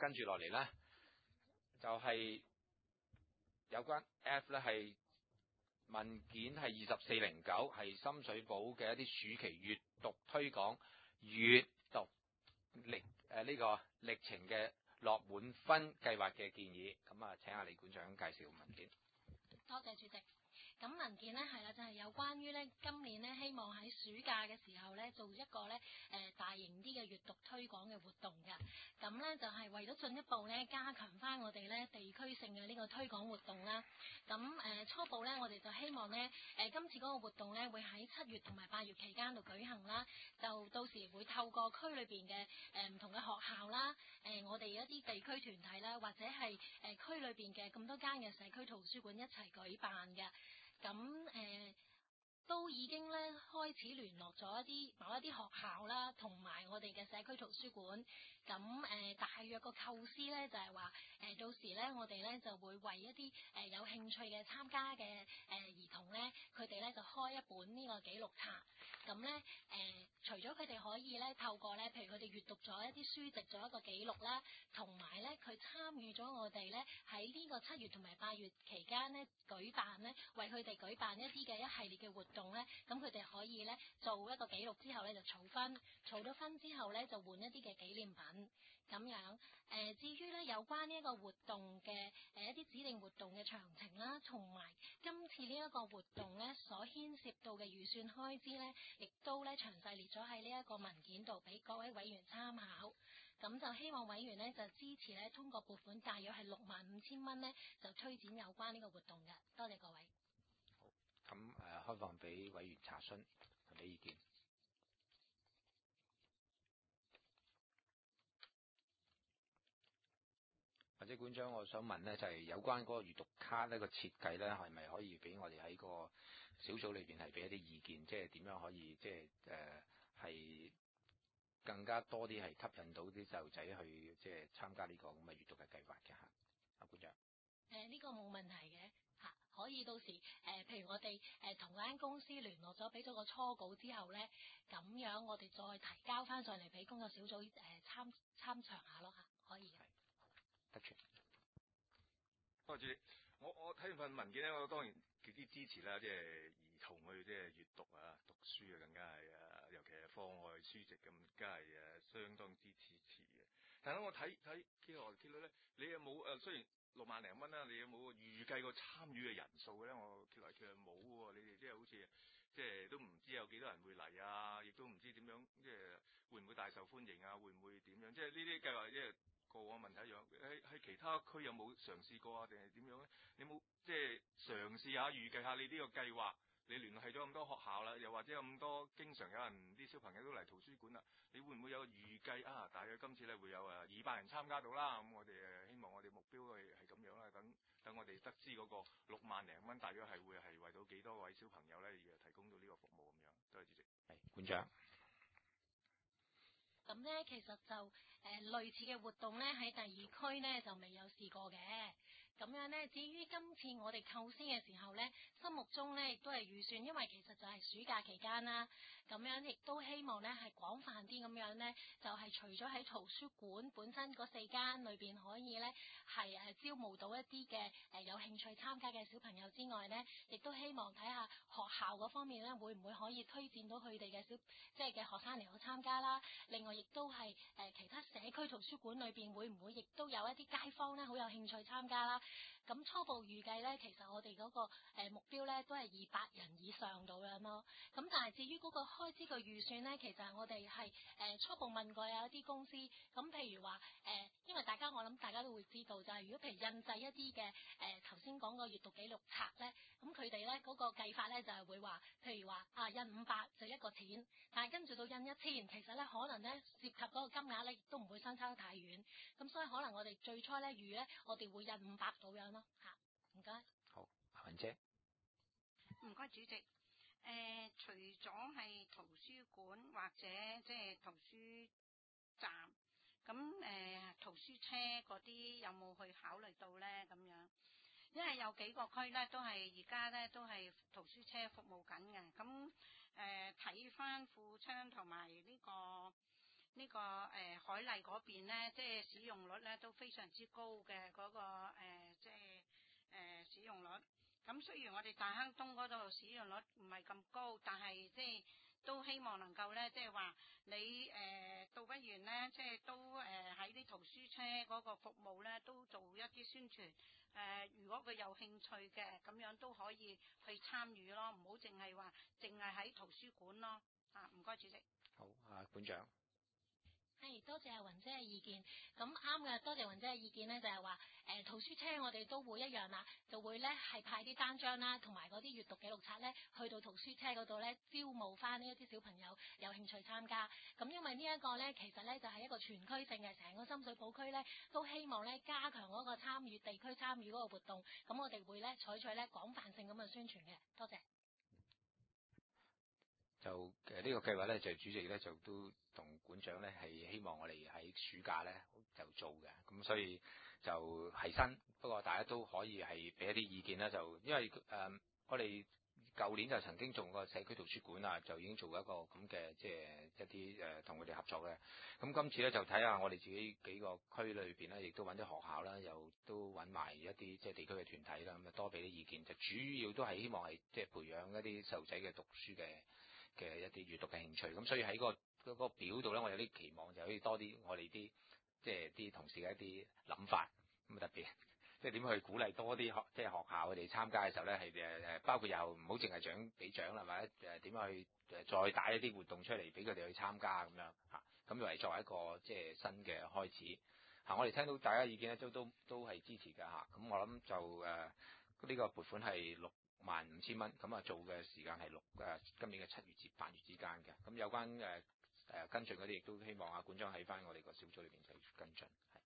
跟住落嚟咧，就係有關 F 咧係文件係2409，係深水埗嘅一啲暑期閱讀推廣閱讀呢個歷程嘅落滿分計劃嘅建議。咁啊，請阿李館長介紹文件。 多謝主席。咁文件呢係啦，就係有關於呢今年呢希望喺暑假嘅時候呢做一個呢大型啲嘅閱讀推廣嘅活動嘅。咁呢就係為咗進一步呢加強翻我哋呢地區性嘅呢個推廣活動啦。咁初步呢我哋就希望呢今次嗰個活動呢會喺7月同埋8月期間度舉行啦。就到時會透過區裏邊嘅唔同嘅學校啦，我哋一啲地區團體啦，或者係區裏邊嘅咁多間嘅社區圖書館一齊舉辦嘅。咁都已經咧開始聯絡咗某一啲學校啦，同埋我哋嘅社區圖書館。咁大約個構思咧就係話到時咧我哋咧就會為一啲有興趣嘅參加嘅兒童咧，佢哋咧就開一本呢個記錄冊。咁咧除咗佢哋可以咧透過咧，譬如佢哋閱讀咗一啲書籍做一個記錄啦，同埋咧佢參與咗我哋咧喺呢個7月同埋8月期間咧舉辦咧，為佢哋舉辦一啲嘅一系列嘅活動咧，咁佢哋可以咧做一個記錄之後咧就儲分，儲咗分之後咧就換一啲嘅紀念品咁樣。至於咧有關呢一個活動嘅一啲指定活動嘅詳情啦，同埋今次呢一個活動咧所牽涉到嘅預算開支咧，亦都咧詳細列咗喺呢一個文件度俾各位委員參考。咁就希望委員咧就支持咧通過撥款大約係65,000蚊咧就推展有關呢個活動嘅。多謝各位。 咁開放俾委員查詢同俾意見。或者館長，我想問呢，就係有關嗰個閱讀卡呢個設計呢，係咪可以俾我哋喺個小組裏邊係俾一啲意見，即係點樣可以即係係更加多啲係吸引到啲細路仔去即係參加呢個咁嘅閱讀嘅計劃嘅嚇？阿館長。 呢個冇問題嘅嚇，可以到時譬如我哋同嗰間公司聯絡咗，俾咗個初稿之後咧，咁樣我哋再提交翻上嚟俾工作小組參詳下咯嚇，可以嘅。 得出。 多謝主席，我睇完份文件咧，我當然極之支持啦，即係兒童去即係閱讀啊、讀書啊，更加係尤其係課外書籍咁，更加係相當之支持嘅。但係我睇幾耐咧，你有冇雖然6萬零蚊啦，你有冇預計過參與嘅人數咧？我揭嚟揭去冇喎，你哋即係好似即係都唔知有幾多人會嚟啊，亦都唔知點樣，即係會唔會大受歡迎啊？會唔會點樣？即係呢啲計劃即係過往問題一樣，喺其他區有冇嘗試過啊？定係點樣咧？你冇即係嘗試下預計下你呢個計劃？你聯繫咗咁多學校啦，又或者咁多經常有人啲小朋友都嚟圖書館啦，你會唔會有個預計啊？大約今次咧會有200人參加到啦，咁我哋希望我哋目標係咁樣啦，等我哋得知嗰個6萬零蚊大約係會係為到幾多位小朋友咧而提供到呢個服務咁樣。多謝主席。 係館長。 咁咧其實就類似嘅活動咧喺第二區咧就未有試過嘅。咁樣咧，至於今次我哋構思嘅時候咧，心目中咧亦都係預算，因為其實就係暑假期間啦。咁樣亦都希望咧係廣泛啲咁樣咧，就係除咗喺圖書館本身嗰4間裏邊可以咧係招募到一啲嘅有興趣參加嘅小朋友之外咧，亦都希望睇下學校嗰方面咧會唔會可以推薦到佢哋嘅即係嘅學生嚟去參加啦。另外亦都係其他社區圖書館裏邊會唔會亦都有一啲街坊咧好有興趣參加啦。咁初步預計咧，其實我哋嗰個目標咧都係200人以上到樣咯。咁但係至於嗰個開支嘅預算咧，其實我哋係初步問過有一啲公司，咁譬如話因為我諗大家都會知道，就係如果譬如印製一啲嘅頭先講個閱讀記錄冊咧，咁佢哋咧嗰個計法咧就係會話，譬如話印500就一個錢，但係跟住到印1000，其實咧可能咧涉及嗰個金額咧亦都唔會相差得太遠，咁所以可能我哋最初咧預咧我哋會印500到樣咯嚇。唔該。 好，阿文姐。 唔該主席。除咗係圖書館或者即係圖書站，咁圖書車嗰啲有冇去考慮到咧？咁樣，因為有幾個區咧都係而家咧都係圖書車服務緊嘅。咁睇翻富昌同埋呢個呢個海麗嗰邊咧，即係使用率咧都非常之高嘅嗰個即係使用率。咁雖然我哋大坑東嗰度使用率唔係咁高，但係即係都希望能夠咧，即係話你倒不如咧，即係都喺啲圖書車嗰個服務咧，都做一啲宣傳。如果佢有興趣嘅，咁樣都可以去參與咯，唔好淨係話淨係喺圖書館咯。唔該主席。 好，館長。 係，多謝阿雲姐嘅意見。咁啱嘅，多謝雲姐嘅意見咧，就係話圖書車我哋都會一樣啦，就會咧係派啲單張啦，同埋嗰啲閱讀記錄冊咧，去到圖書車嗰度咧招募翻呢一啲小朋友有興趣參加。咁因為呢一個咧，其實咧就係一個全區性嘅，成個深水埗區咧都希望咧加強嗰個參與地區參與嗰個活動。咁我哋會咧採取咧廣泛性咁嘅宣傳嘅。多謝。 就呢個計劃咧，就主席咧就都同館長咧係希望我哋喺暑假咧就做嘅，咁所以就係新，不過大家都可以係俾一啲意見啦。就因為我哋舊年就曾經做過社區圖書館啊，就已經做過一個咁嘅即係一啲同佢哋合作嘅。咁今次咧就睇下我哋自己幾個區裏邊咧，亦都揾啲學校啦，又都揾埋一啲即係地區嘅團體啦，咁啊多俾啲意見。就主要都係希望係即係培養一啲細路仔嘅讀書嘅一啲閱讀嘅興趣，咁所以喺嗰個表度咧，我有啲期望就可以多啲我哋啲即係啲同事嘅一啲諗法，咁特別即係點去鼓勵多啲即係學校佢哋參加嘅時候咧，係包括又唔好淨係獎俾獎啦，或者點樣去再帶一啲活動出嚟俾佢哋去參加咁樣嚇，咁嚟作為一個即係新嘅開始嚇。我哋聽到大家意見咧，都係支持㗎嚇，咁我諗就呢個撥款係65000蚊，咁啊做嘅時間係今年嘅7月至8月之間嘅。咁有關跟進嗰啲，亦都希望館長喺翻我哋個小組裏邊就跟進。係。